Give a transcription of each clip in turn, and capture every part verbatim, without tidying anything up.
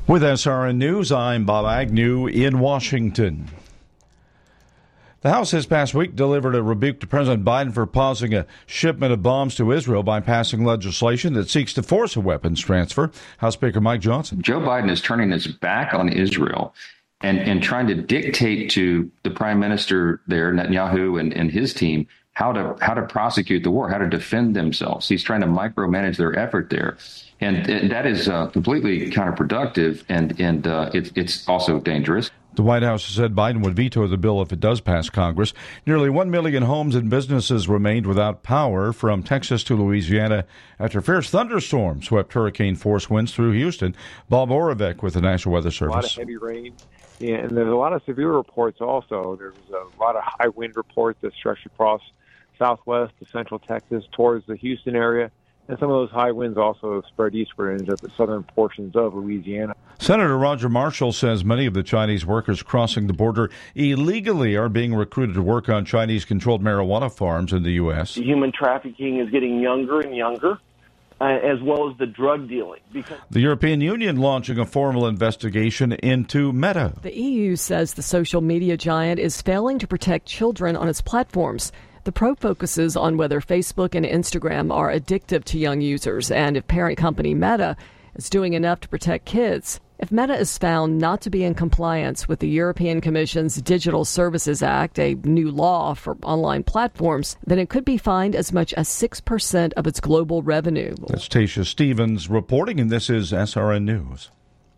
With S R N News, I'm Bob Agnew in Washington. The House this past week delivered a rebuke to President Biden for pausing a shipment of bombs to Israel by passing legislation that seeks to force a weapons transfer. House Speaker Mike Johnson. Joe Biden is turning his back on Israel and, and trying to dictate to the prime minister there, Netanyahu, and, and his team how to how to prosecute the war, how to defend themselves. He's trying to micromanage their effort there. And that is uh, completely counterproductive, and, and uh, it, it's also dangerous. The White House has said Biden would veto the bill if it does pass Congress. Nearly one million homes and businesses remained without power from Texas to Louisiana after fierce thunderstorms swept hurricane-force winds through Houston. Bob Oravec with the National Weather Service. A lot of heavy rain, yeah, and there's a lot of severe reports also. There's a lot of high wind reports that stretch across southwest to central Texas towards the Houston area. And some of those high winds also spread eastward into the southern portions of Louisiana. Senator Roger Marshall says many of the Chinese workers crossing the border illegally are being recruited to work on Chinese-controlled marijuana farms in the U S. Human trafficking is getting younger and younger, uh, as well as the drug dealing. Because the European Union launching a formal investigation into Meta. The E U says the social media giant is failing to protect children on its platforms. The probe focuses on whether Facebook and Instagram are addictive to young users and if parent company Meta is doing enough to protect kids. If Meta is found not to be in compliance with the European Commission's Digital Services Act, a new law for online platforms, then it could be fined as much as six percent of its global revenue. That's Tasha Stevens reporting, and this is S R N News.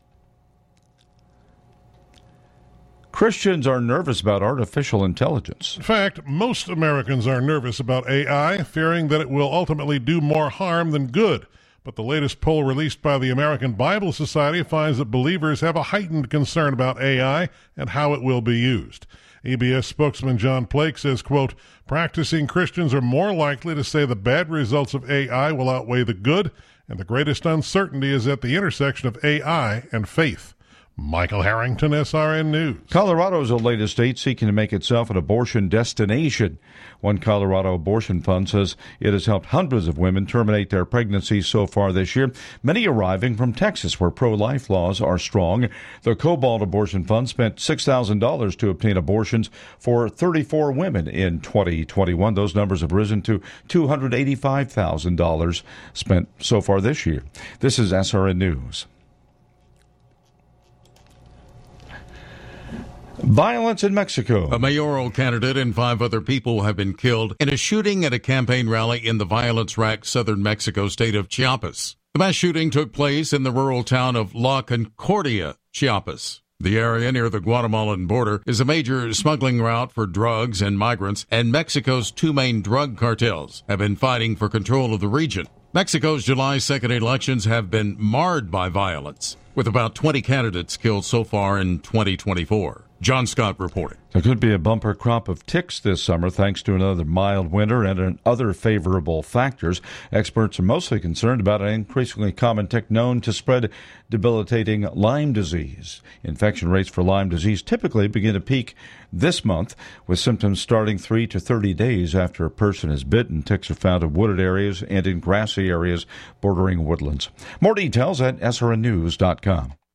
Christians are nervous about artificial intelligence. In fact, most Americans are nervous about A I, fearing that it will ultimately do more harm than good. But the latest poll released by the American Bible Society finds that believers have a heightened concern about A I and how it will be used. A B S spokesman John Plake says, quote, practicing Christians are more likely to say the bad results of A I will outweigh the good, and the greatest uncertainty is at the intersection of A I and faith. Michael Harrington, S R N News. Colorado is the latest state seeking to make itself an abortion destination. One Colorado abortion fund says it has helped hundreds of women terminate their pregnancies so far this year, many arriving from Texas, where pro-life laws are strong. The Cobalt Abortion Fund spent six thousand dollars to obtain abortions for thirty-four women in twenty twenty-one. Those numbers have risen to two hundred eighty-five thousand dollars spent so far this year. This is S R N News. Violence in Mexico. A mayoral candidate and five other people have been killed in a shooting at a campaign rally in the violence-racked southern Mexico state of Chiapas. The mass shooting took place in the rural town of La Concordia, Chiapas. The area near the Guatemalan border is a major smuggling route for drugs and migrants, and Mexico's two main drug cartels have been fighting for control of the region. Mexico's July second elections have been marred by violence, with about twenty candidates killed so far in twenty twenty-four. John Scott reporting. There could be a bumper crop of ticks this summer thanks to another mild winter and other favorable factors. Experts are mostly concerned about an increasingly common tick known to spread debilitating Lyme disease. Infection rates for Lyme disease typically begin to peak this month, with symptoms starting three to thirty days after a person is bitten. Ticks are found in wooded areas and in grassy areas bordering woodlands. More details at S R N news dot com.